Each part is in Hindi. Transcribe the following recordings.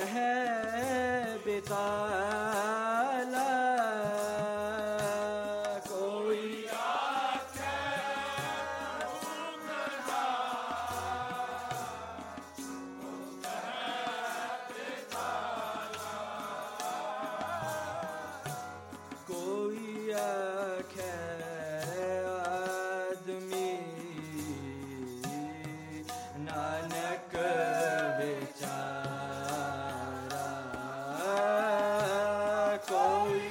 है बेताला कोई कोई आखे आदमी नानक बेचारा कोई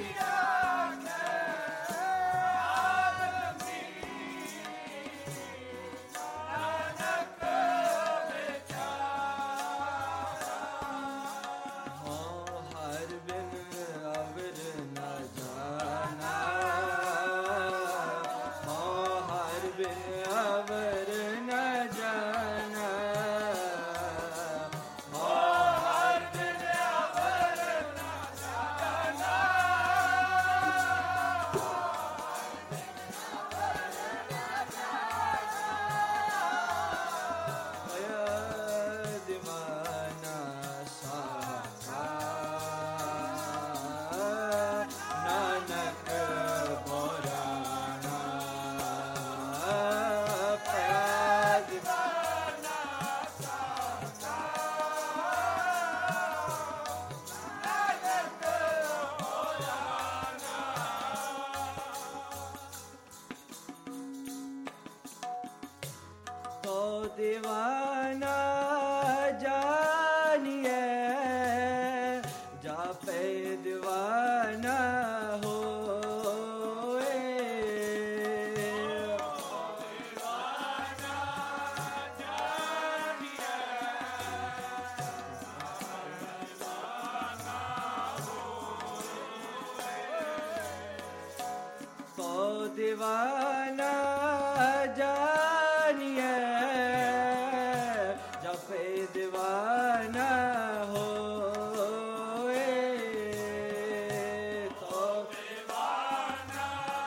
हर बिन अवर न जाना हर बिन अवर न जाना हर बिन अवर न जाना दीवाना साखा नानक बोराना पैद तो दीवाना जानिए जा पे दीवाना हो तो दीवाना जानिए जपे दीवाना हो तो दीवाना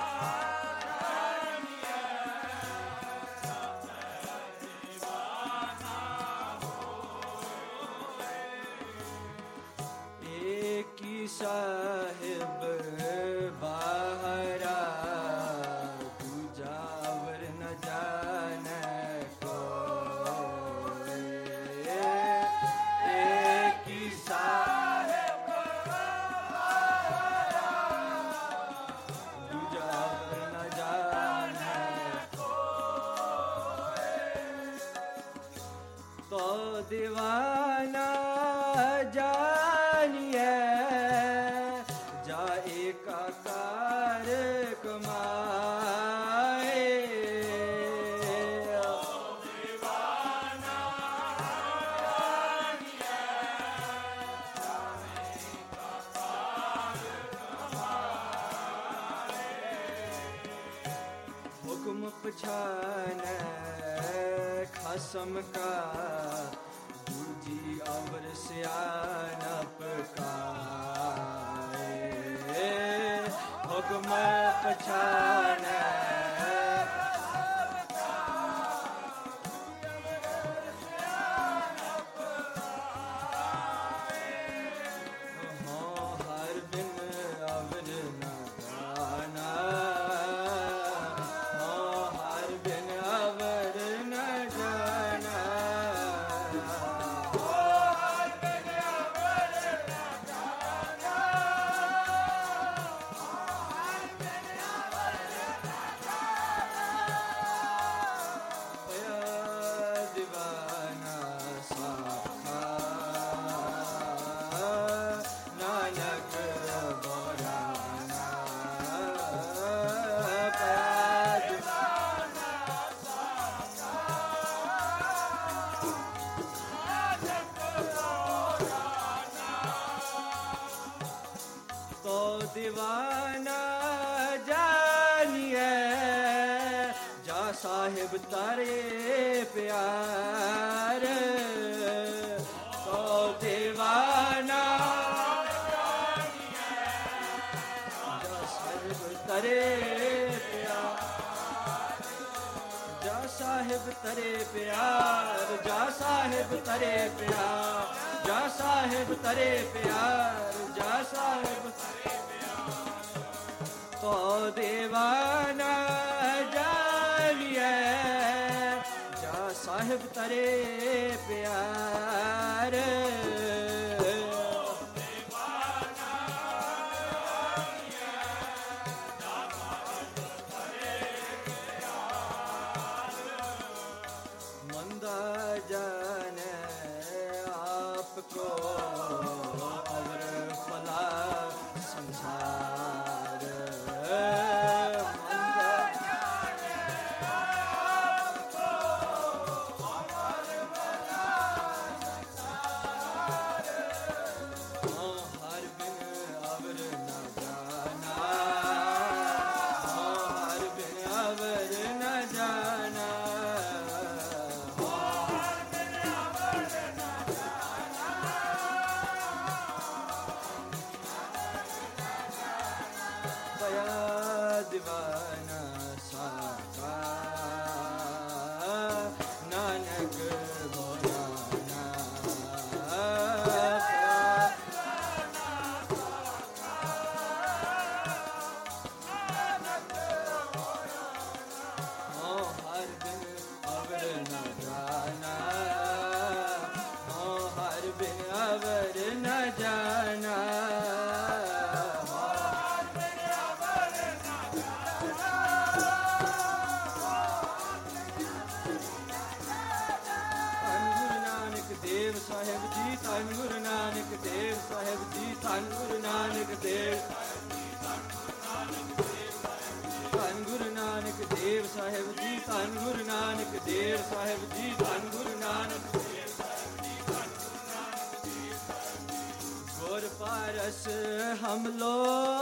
एक ही साहिब बाहरा दूजावर न जाने को एक ही साहिब दूजावर न जाने तो दीवाना जानिए जा एकाकार कमाए हुक्म पछाने खसम का दूजी अवर सियानप का हुक्म पछाने हर बिन अवर न जाना हर बिन अवर न जाना दीवाना साखा नानक बोराना पैद तो दीवाना जानिए जा साहिब तारे प्यार तो दीवाना जा साहिब तारे प्यार जा साहिब तरे प्यार जा साहिब तरे प्यार जा साहेब तरे प्यार, जा साहेब तो दीवाना जानिए, जा साहेब तरे प्यार। मंदा जाने आपको और फला संसार, मंदा जाने आपको और फला संसार। हर बिन अवर न जाना, हर बिन अवर न जाना, दीवाना साका नानक मोराना, हर बिन अवर न जाना, हर बिन अवर न जाना, देव साहेब जी, धन गुरु नानक देव साहेब जी, धन गुरु नानक देव, धन गुरु नानक देव साहेब जी, धन गुरु नानक देव साहेब जी, धन गुरु नानक गुर पारस हम लो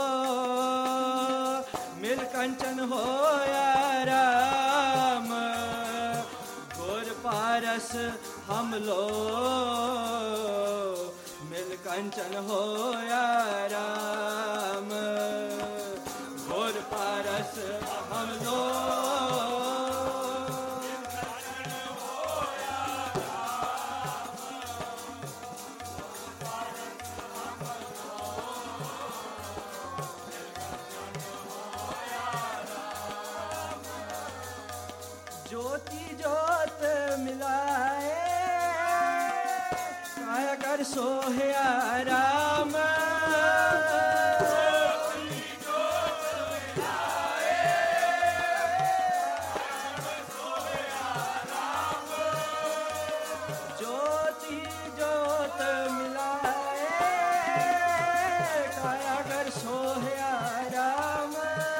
मिल कंचन होया राम, गुर पारस हम लो मिल कंचन होया राम, गुर पारस हम लो ज्योति ज्योत मिलाए, काया कर सोहया राम, ज्योति ज्योत मिलाए, ज्योति ज्योत मिलाए, काया कर सोहया राम,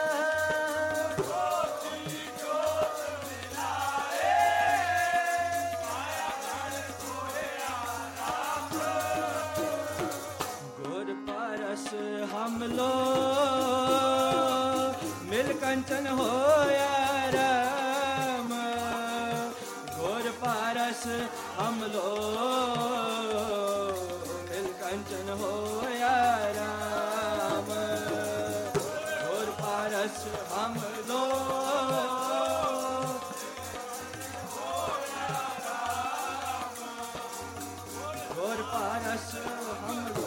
हम लो मिल कंचन होया राम, गुर पारस हम लो मिल कंचन होया राम, गुर पारस हम लो गुर पारस हम लो।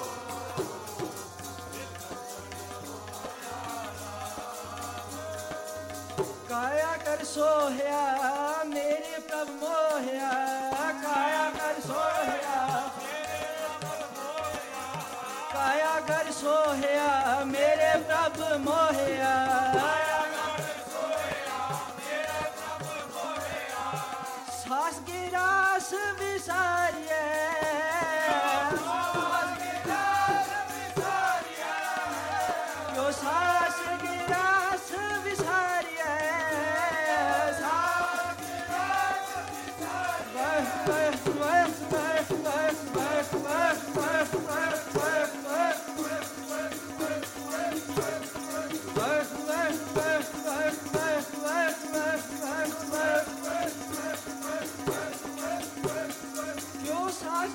काया कर सोहया मेरे प्रभु मोहया, काया कर सोहया, काया कर सोहया मेरे प्रभु मोहया, सास गिरास विसारिए, यो सास गिरास विसारिए, क्यों सास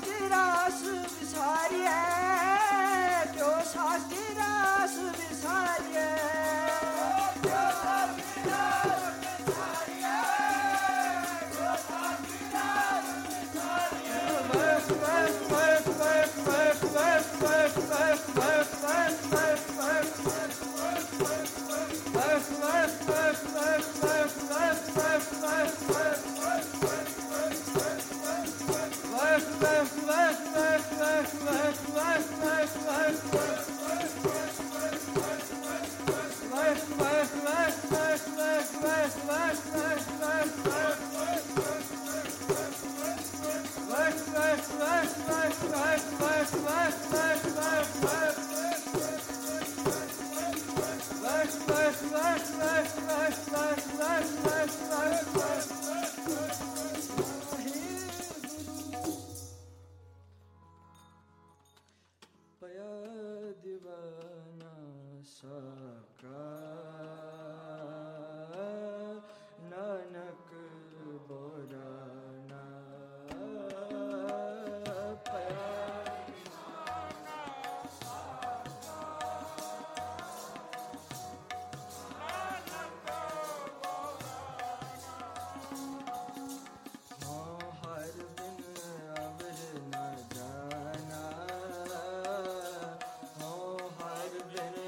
पया दीवाना साका नानक बोराना पया हर बिन अबर न जाना, हर बिन